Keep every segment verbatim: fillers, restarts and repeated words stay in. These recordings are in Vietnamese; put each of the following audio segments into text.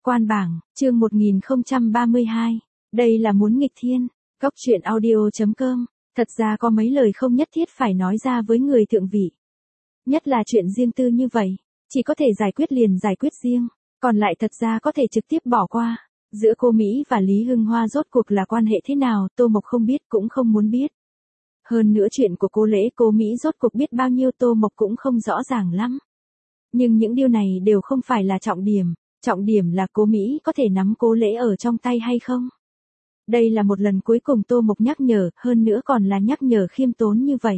Quan bảng, chương một nghìn không trăm ba mươi hai. Đây là muốn nghịch thiên. Góc truyện audio chấm com. Thật ra có mấy lời không nhất thiết phải nói ra với người thượng vị. Nhất là chuyện riêng tư như vậy. Chỉ có thể giải quyết liền giải quyết riêng. Còn lại thật ra có thể trực tiếp bỏ qua. Giữa cô Mỹ và Lý Hưng Hoa rốt cuộc là quan hệ thế nào, Tô Mộc không biết cũng không muốn biết. Hơn nữa chuyện của cô Lễ cô Mỹ rốt cuộc biết bao nhiêu Tô Mộc cũng không rõ ràng lắm. Nhưng những điều này đều không phải là trọng điểm. Trọng điểm là cô Mỹ có thể nắm cô Lễ ở trong tay hay không. Đây là một lần cuối cùng Tô Mộc nhắc nhở, hơn nữa còn là nhắc nhở khiêm tốn như vậy.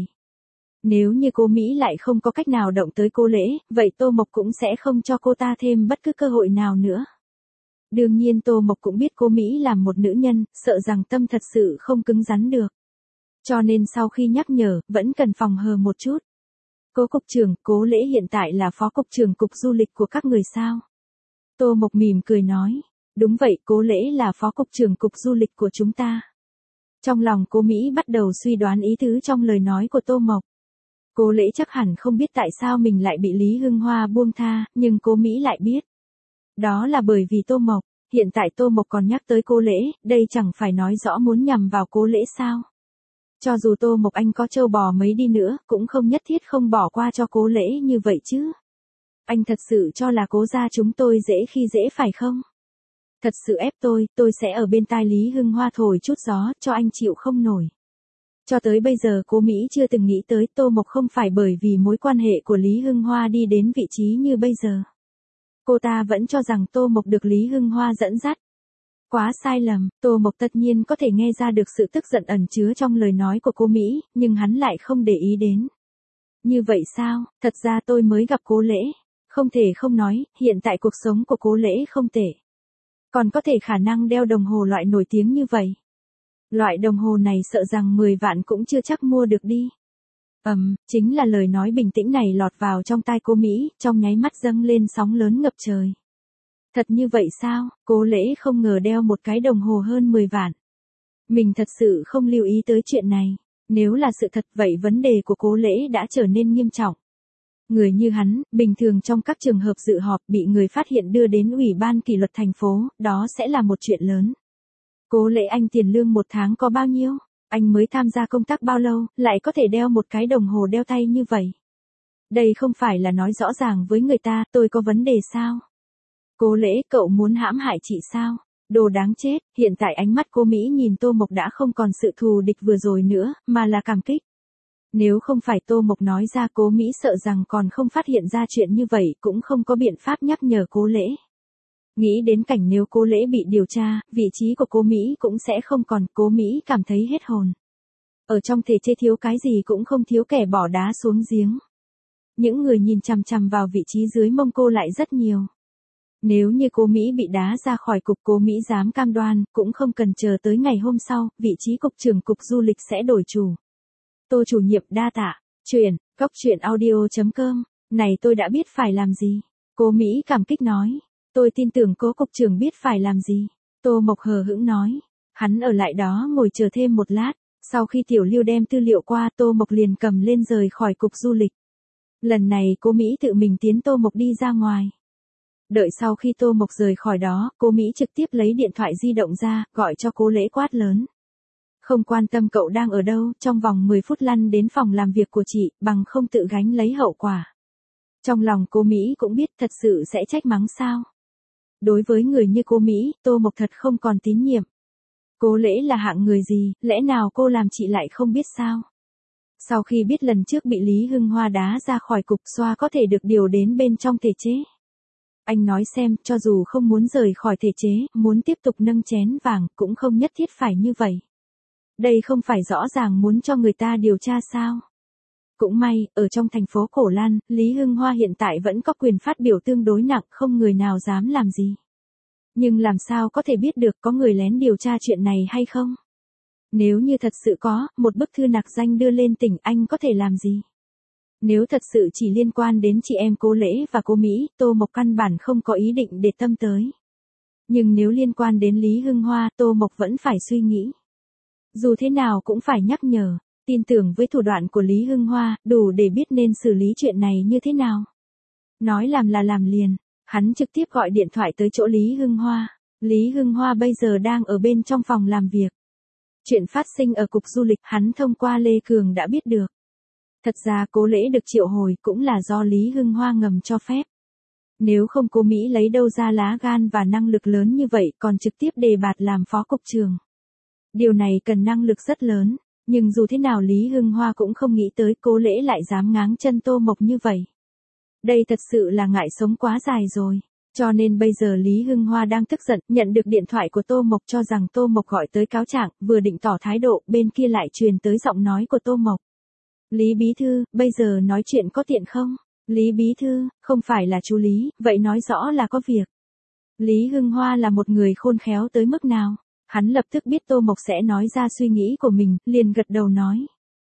Nếu như cô Mỹ lại không có cách nào động tới cô Lễ, vậy Tô Mộc cũng sẽ không cho cô ta thêm bất cứ cơ hội nào nữa. Đương nhiên Tô Mộc cũng biết cô Mỹ là một nữ nhân, sợ rằng tâm thật sự không cứng rắn được. Cho nên sau khi nhắc nhở, vẫn cần phòng hờ một chút. Cố cục trưởng, Cố Lễ hiện tại là phó cục trưởng cục du lịch của các người sao? Tô Mộc mỉm cười nói. Đúng vậy, Cố Lễ là phó cục trưởng cục du lịch của chúng ta. Trong lòng cô Mỹ bắt đầu suy đoán ý tứ trong lời nói của Tô Mộc. Cố Lễ chắc hẳn không biết tại sao mình lại bị Lý Hưng Hoa buông tha, nhưng cô Mỹ lại biết. Đó là bởi vì Tô Mộc, hiện tại Tô Mộc còn nhắc tới cô Lễ, đây chẳng phải nói rõ muốn nhằm vào Cố Lễ sao? Cho dù Tô Mộc Anh có trâu bò mấy đi nữa, cũng không nhất thiết không bỏ qua cho Cố Lễ như vậy chứ. Anh thật sự cho là Cố gia chúng tôi dễ khi dễ phải không? Thật sự ép tôi, tôi sẽ ở bên tai Lý Hưng Hoa thổi chút gió, cho anh chịu không nổi. Cho tới bây giờ cô Mỹ chưa từng nghĩ tới Tô Mộc không phải bởi vì mối quan hệ của Lý Hưng Hoa đi đến vị trí như bây giờ. Cô ta vẫn cho rằng Tô Mộc được Lý Hưng Hoa dẫn dắt. Quá sai lầm, Tô Mộc tất nhiên có thể nghe ra được sự tức giận ẩn chứa trong lời nói của cô Mỹ, nhưng hắn lại không để ý đến. Như vậy sao, thật ra tôi mới gặp Cố Lễ. Không thể không nói, hiện tại cuộc sống của Cố Lễ không tệ. Còn có thể khả năng đeo đồng hồ loại nổi tiếng như vậy. Loại đồng hồ này sợ rằng mười vạn cũng chưa chắc mua được đi. Ầm, um, chính là lời nói bình tĩnh này lọt vào trong tai cô Mỹ, trong nháy mắt dâng lên sóng lớn ngập trời. Thật như vậy sao, Cố Lễ không ngờ đeo một cái đồng hồ hơn mười vạn. Mình thật sự không lưu ý tới chuyện này. Nếu là sự thật vậy vấn đề của Cố Lễ đã trở nên nghiêm trọng. Người như hắn, bình thường trong các trường hợp dự họp bị người phát hiện đưa đến Ủy ban kỷ luật thành phố, đó sẽ là một chuyện lớn. Cố Lễ anh tiền lương một tháng có bao nhiêu? Anh mới tham gia công tác bao lâu, lại có thể đeo một cái đồng hồ đeo tay như vậy? Đây không phải là nói rõ ràng với người ta, tôi có vấn đề sao? Cố Lễ, cậu muốn hãm hại chị sao? Đồ đáng chết, hiện tại ánh mắt cô Mỹ nhìn Tô Mộc đã không còn sự thù địch vừa rồi nữa, mà là cảm kích. Nếu không phải Tô Mộc nói ra Cố Mỹ sợ rằng còn không phát hiện ra chuyện như vậy cũng không có biện pháp nhắc nhở Cố Lễ. Nghĩ đến cảnh nếu Cố Lễ bị điều tra, vị trí của cô Mỹ cũng sẽ không còn, Cố Mỹ cảm thấy hết hồn. Ở trong thể chế thiếu cái gì cũng không thiếu kẻ bỏ đá xuống giếng. Những người nhìn chằm chằm vào vị trí dưới mông cô lại rất nhiều. Nếu như cô Mỹ bị đá ra khỏi cục, Cố Mỹ dám cam đoan, cũng không cần chờ tới ngày hôm sau, vị trí cục trưởng cục du lịch sẽ đổi chủ. Tô chủ nhiệm đa tạ, chuyển, góc truyện audio chấm com, này tôi đã biết phải làm gì. Cô Mỹ cảm kích nói, tôi tin tưởng Cố cục trưởng biết phải làm gì. Tô Mộc hờ hững nói, hắn ở lại đó ngồi chờ thêm một lát, sau khi Tiểu Lưu đem tư liệu qua Tô Mộc liền cầm lên rời khỏi cục du lịch. Lần này cô Mỹ tự mình tiến Tô Mộc đi ra ngoài. Đợi sau khi Tô Mộc rời khỏi đó, cô Mỹ trực tiếp lấy điện thoại di động ra, gọi cho Cố Lễ quát lớn. Không quan tâm cậu đang ở đâu, trong vòng mười phút lăn đến phòng làm việc của chị, bằng không tự gánh lấy hậu quả. Trong lòng cô Mỹ cũng biết thật sự sẽ trách mắng sao. Đối với người như cô Mỹ, Tô Mộc thật không còn tín nhiệm. Cố Lễ là hạng người gì, lẽ nào cô làm chị lại không biết sao? Sau khi biết lần trước bị Lý Hưng Hoa đá ra khỏi cục xoa có thể được điều đến bên trong thể chế. Anh nói xem, cho dù không muốn rời khỏi thể chế, muốn tiếp tục nâng chén vàng, cũng không nhất thiết phải như vậy. Đây không phải rõ ràng muốn cho người ta điều tra sao? Cũng may, ở trong thành phố Cổ Lan, Lý Hưng Hoa hiện tại vẫn có quyền phát biểu tương đối nặng, không người nào dám làm gì. Nhưng làm sao có thể biết được có người lén điều tra chuyện này hay không? Nếu như thật sự có, một bức thư nặc danh đưa lên tỉnh, anh có thể làm gì? Nếu thật sự chỉ liên quan đến chị em Cố Lễ và cô Mỹ, Tô Mộc căn bản không có ý định để tâm tới. Nhưng nếu liên quan đến Lý Hưng Hoa, Tô Mộc vẫn phải suy nghĩ. Dù thế nào cũng phải nhắc nhở, tin tưởng với thủ đoạn của Lý Hưng Hoa, đủ để biết nên xử lý chuyện này như thế nào. Nói làm là làm liền. Hắn trực tiếp gọi điện thoại tới chỗ Lý Hưng Hoa. Lý Hưng Hoa bây giờ đang ở bên trong phòng làm việc. Chuyện phát sinh ở cục du lịch hắn thông qua Lê Cường đã biết được. Thật ra Cố Lễ được triệu hồi cũng là do Lý Hưng Hoa ngầm cho phép. Nếu không Cố Mỹ lấy đâu ra lá gan và năng lực lớn như vậy còn trực tiếp đề bạt làm phó cục trưởng. Điều này cần năng lực rất lớn, nhưng dù thế nào Lý Hưng Hoa cũng không nghĩ tới Cố Lễ lại dám ngáng chân Tô Mộc như vậy. Đây thật sự là ngại sống quá dài rồi. Cho nên bây giờ Lý Hưng Hoa đang tức giận, nhận được điện thoại của Tô Mộc cho rằng Tô Mộc gọi tới cáo trạng, vừa định tỏ thái độ, bên kia lại truyền tới giọng nói của Tô Mộc. Lý Bí Thư, bây giờ nói chuyện có tiện không? Lý Bí Thư, không phải là chú Lý, vậy nói rõ là có việc. Lý Hưng Hoa là một người khôn khéo tới mức nào? Hắn lập tức biết Tô Mộc sẽ nói ra suy nghĩ của mình, liền gật đầu nói.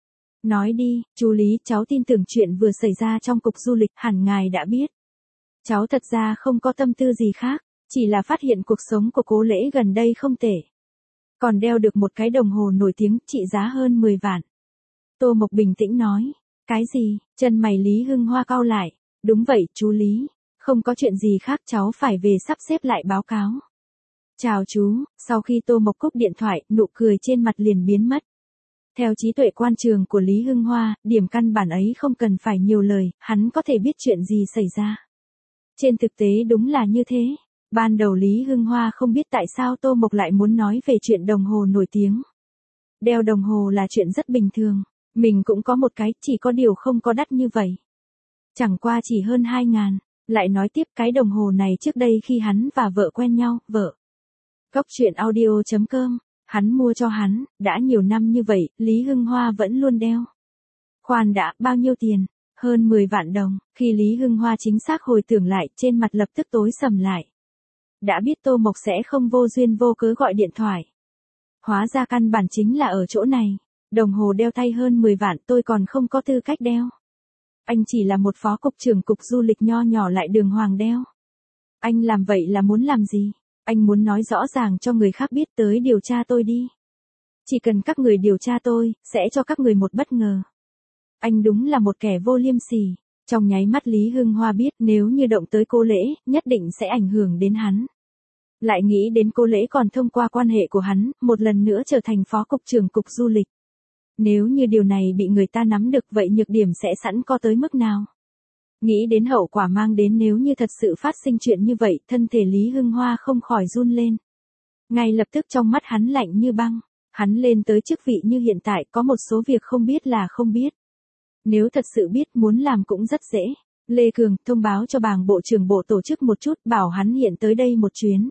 Nói đi, chú Lý, cháu tin tưởng chuyện vừa xảy ra trong cục du lịch hẳn ngài đã biết. Cháu thật ra không có tâm tư gì khác, chỉ là phát hiện cuộc sống của Cố Lễ gần đây không tệ. Còn đeo được một cái đồng hồ nổi tiếng trị giá hơn mười vạn. Tô Mộc bình tĩnh nói, cái gì, chân mày Lý Hưng Hoa cau lại, đúng vậy chú Lý, không có chuyện gì khác cháu phải về sắp xếp lại báo cáo. Chào chú, sau khi Tô Mộc cúp điện thoại, nụ cười trên mặt liền biến mất. Theo trí tuệ quan trường của Lý Hưng Hoa, điểm căn bản ấy không cần phải nhiều lời, hắn có thể biết chuyện gì xảy ra. Trên thực tế đúng là như thế. Ban đầu Lý Hưng Hoa không biết tại sao Tô Mộc lại muốn nói về chuyện đồng hồ nổi tiếng. Đeo đồng hồ là chuyện rất bình thường. Mình cũng có một cái, chỉ có điều không có đắt như vậy. Chẳng qua chỉ hơn hai ngàn. Lại nói tiếp cái đồng hồ này trước đây khi hắn và vợ quen nhau, vợ. Góc truyện audio chấm com, hắn mua cho hắn, đã nhiều năm như vậy, Lý Hưng Hoa vẫn luôn đeo. Khoan đã, bao nhiêu tiền? Hơn mười vạn đồng, khi Lý Hưng Hoa chính xác hồi tưởng lại, trên mặt lập tức tối sầm lại. Đã biết Tô Mộc sẽ không vô duyên vô cớ gọi điện thoại. Hóa ra căn bản chính là ở chỗ này. Đồng hồ đeo tay hơn mười vạn tôi còn không có tư cách đeo. Anh chỉ là một phó cục trưởng cục du lịch nho nhỏ lại đường hoàng đeo. Anh làm vậy là muốn làm gì? Anh muốn nói rõ ràng cho người khác biết tới điều tra tôi đi. Chỉ cần các người điều tra tôi, sẽ cho các người một bất ngờ. Anh đúng là một kẻ vô liêm sỉ. Trong nháy mắt Lý Hưng Hoa biết nếu như động tới Cố Lễ, nhất định sẽ ảnh hưởng đến hắn. Lại nghĩ đến Cố Lễ còn thông qua quan hệ của hắn, một lần nữa trở thành phó cục trưởng cục du lịch. Nếu như điều này bị người ta nắm được vậy nhược điểm sẽ sẵn có tới mức nào? Nghĩ đến hậu quả mang đến nếu như thật sự phát sinh chuyện như vậy, thân thể Lý Hưng Hoa không khỏi run lên. Ngay lập tức trong mắt hắn lạnh như băng, hắn lên tới chức vị như hiện tại có một số việc không biết là không biết. Nếu thật sự biết muốn làm cũng rất dễ. Lê Cường thông báo cho bàng bộ trưởng bộ tổ chức một chút bảo hắn hiện tới đây một chuyến.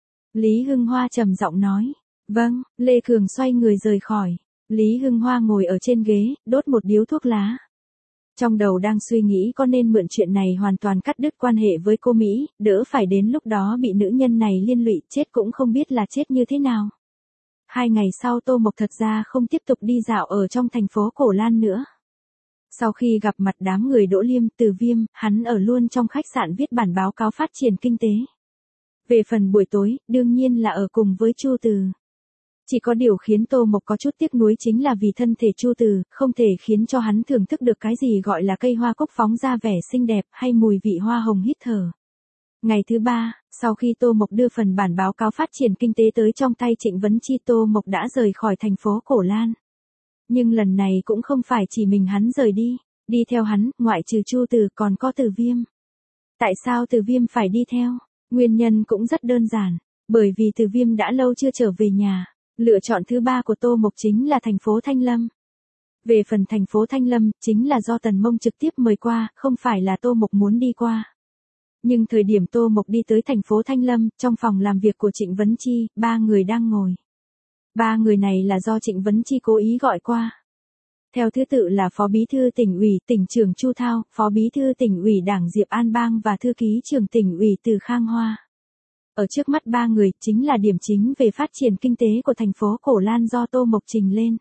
Lý Hưng Hoa trầm giọng nói. Vâng, Lê Cường xoay người rời khỏi. Lý Hưng Hoa ngồi ở trên ghế, đốt một điếu thuốc lá. Trong đầu đang suy nghĩ có nên mượn chuyện này hoàn toàn cắt đứt quan hệ với cô Mỹ, đỡ phải đến lúc đó bị nữ nhân này liên lụy chết cũng không biết là chết như thế nào. Hai ngày sau Tô Mộc thật ra không tiếp tục đi dạo ở trong thành phố Cổ Lan nữa. Sau khi gặp mặt đám người Đỗ Liêm, Từ Viêm, hắn ở luôn trong khách sạn viết bản báo cáo phát triển kinh tế. Về phần buổi tối, đương nhiên là ở cùng với Chu Từ. Chỉ có điều khiến Tô Mộc có chút tiếc nuối chính là vì thân thể Chu Từ, không thể khiến cho hắn thưởng thức được cái gì gọi là cây hoa cúc phóng ra vẻ xinh đẹp hay mùi vị hoa hồng hít thở. Ngày thứ ba, sau khi Tô Mộc đưa phần bản báo cáo phát triển kinh tế tới trong tay Trịnh Vấn Chi, Tô Mộc đã rời khỏi thành phố Cổ Lan. Nhưng lần này cũng không phải chỉ mình hắn rời đi, đi theo hắn, ngoại trừ Chu Từ còn có Từ Viêm. Tại sao Từ Viêm phải đi theo? Nguyên nhân cũng rất đơn giản, bởi vì Từ Viêm đã lâu chưa trở về nhà. Lựa chọn thứ ba của Tô Mộc chính là thành phố Thanh Lâm. Về phần thành phố Thanh Lâm, chính là do Tần Mông trực tiếp mời qua, không phải là Tô Mộc muốn đi qua. Nhưng thời điểm Tô Mộc đi tới thành phố Thanh Lâm, trong phòng làm việc của Trịnh Vấn Chi, ba người đang ngồi. Ba người này là do Trịnh Vấn Chi cố ý gọi qua. Theo thứ tự là Phó Bí thư Tỉnh ủy, Tỉnh trưởng Chu Thao, Phó Bí thư Tỉnh ủy Đảng Diệp An Bang và Thư ký trưởng Tỉnh ủy Từ Khang Hoa. Ở trước mắt ba người chính là điểm chính về phát triển kinh tế của thành phố Cổ Lan do Tô Mộc trình lên.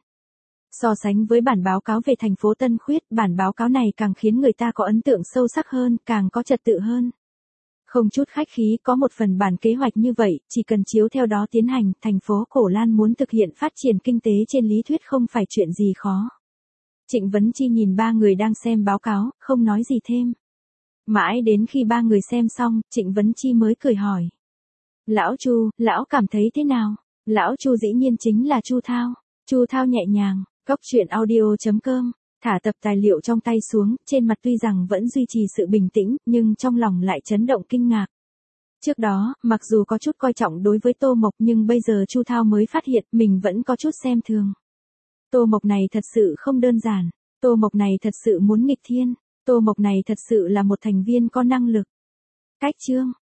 So sánh với bản báo cáo về thành phố Tân Khuyết, bản báo cáo này càng khiến người ta có ấn tượng sâu sắc hơn, càng có trật tự hơn. Không chút khách khí, có một phần bản kế hoạch như vậy, chỉ cần chiếu theo đó tiến hành, thành phố Cổ Lan muốn thực hiện phát triển kinh tế trên lý thuyết không phải chuyện gì khó. Trịnh Vấn Chi nhìn ba người đang xem báo cáo, không nói gì thêm. Mãi đến khi ba người xem xong, Trịnh Vấn Chi mới cười hỏi. Lão Chu, lão cảm thấy thế nào? Lão Chu dĩ nhiên chính là Chu Thao. Chu Thao nhẹ nhàng, cốc truyện audio chấm com, thả tập tài liệu trong tay xuống, trên mặt tuy rằng vẫn duy trì sự bình tĩnh, nhưng trong lòng lại chấn động kinh ngạc. Trước đó, mặc dù có chút coi trọng đối với Tô Mộc nhưng bây giờ Chu Thao mới phát hiện mình vẫn có chút xem thường. Tô Mộc này thật sự không đơn giản, Tô Mộc này thật sự muốn nghịch thiên, Tô Mộc này thật sự là một thành viên có năng lực. Cách chương